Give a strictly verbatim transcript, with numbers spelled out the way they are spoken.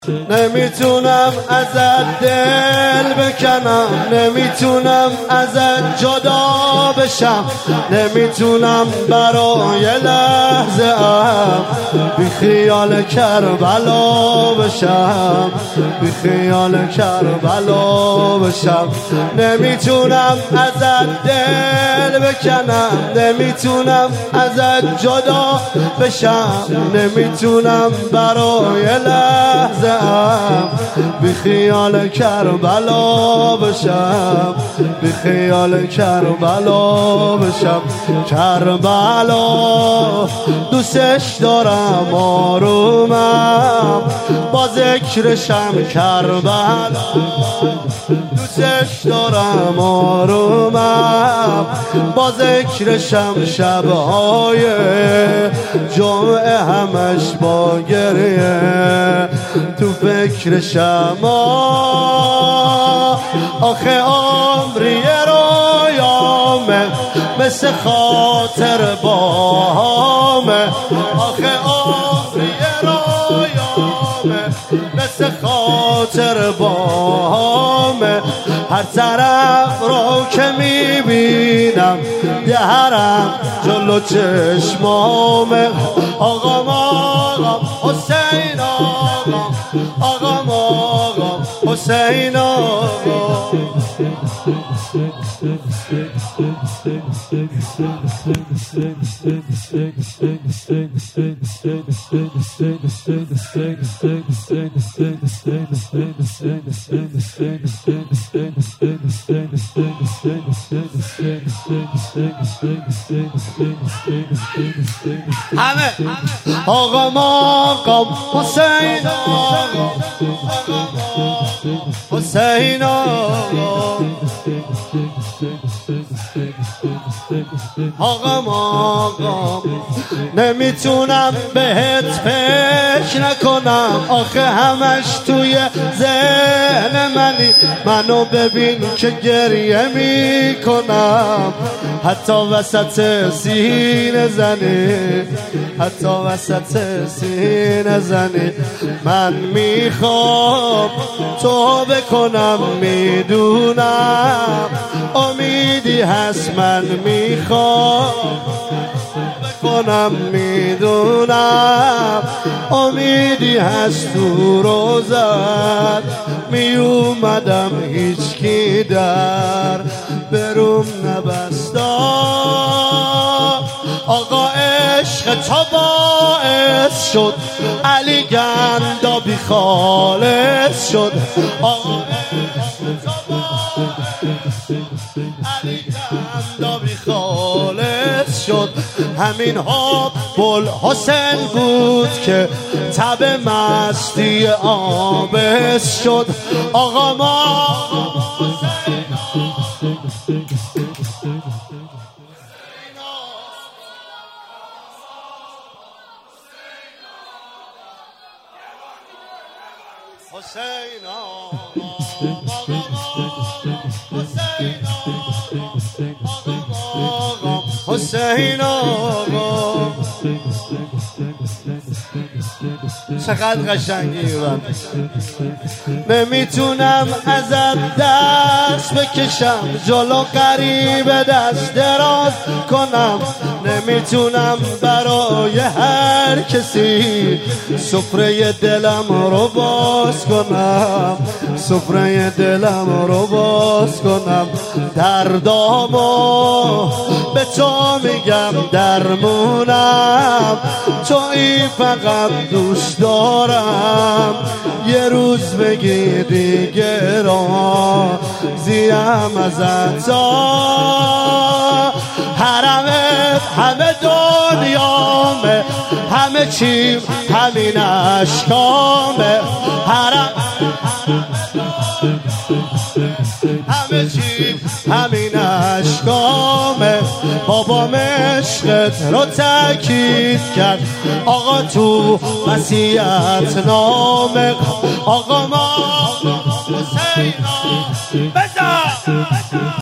نمیتونم ازت دل بکنم، نمیتونم ازت جدا بشم، نمیتونم برای لحظه ام بی خیال کربلا بشم، بی خیال کربلا بشم. نمیتونم ازت دل بکنم، نمیتونم ازت جدا بشم، نمیتونم برای لحظه بی خیال کربلا بشم، بی خیال کربلا بشم. کربلا دوستش دارم، آرومم با ذکرشم. کربلا دوستش دارم، آرومم با ذکرشم. شبهای جمعه همش با گریه تو فکرشم. آخه عمری رویامه مثل خاطر باهامه. آخه عمری رویامه مثل خاطر باهامه. هر طرف رو که میبینم دهرم جلو چشمامه. آقام آقام حسین آقام، آقام آقام حسین آقام. همه آقام آقام حسین آقام، حسین آقام. آقام آقام نمیتونم بهت فکر نکنم، آخه همش توی ذهن منی. منو ببین که گریه میکنم، حتی وسط سینه زنی، حتی وسط سینه زنی. من میخوام تو بکنم، میدونم امیدی هست. من میخوام بکنم، میدونم امیدی هست. تو روزت میومدم هیچکی در بروم نبستا. آقا عشق تو باعث شد علی گندابی خالص شد. آقا عشق تو باعث شد علی گندابی خالص شد. همین حب الحسین بود که تب مستی آبس شد. آقا ما حسین آقا، حسین آقا. چقدر قشنگی بود. نمیتونم ازت دست بکشم، جلو قریب دست دراز کنم. نمیتونم برای هر کسی سفره دلم رو باز کنم، سفره دلم رو باز کنم. دردامو به تو میگم درمونم، تویی فقط دوست دارم. یه روز بگی دیگه راضیم ازت. حرمت همه دنیامه، همه چیم همین عشقامه. حرم همه چیم همین عشقامه. بابام عشقت رو تأکید کرد آقا تو وصیت نامه. آقا ما حسین بزن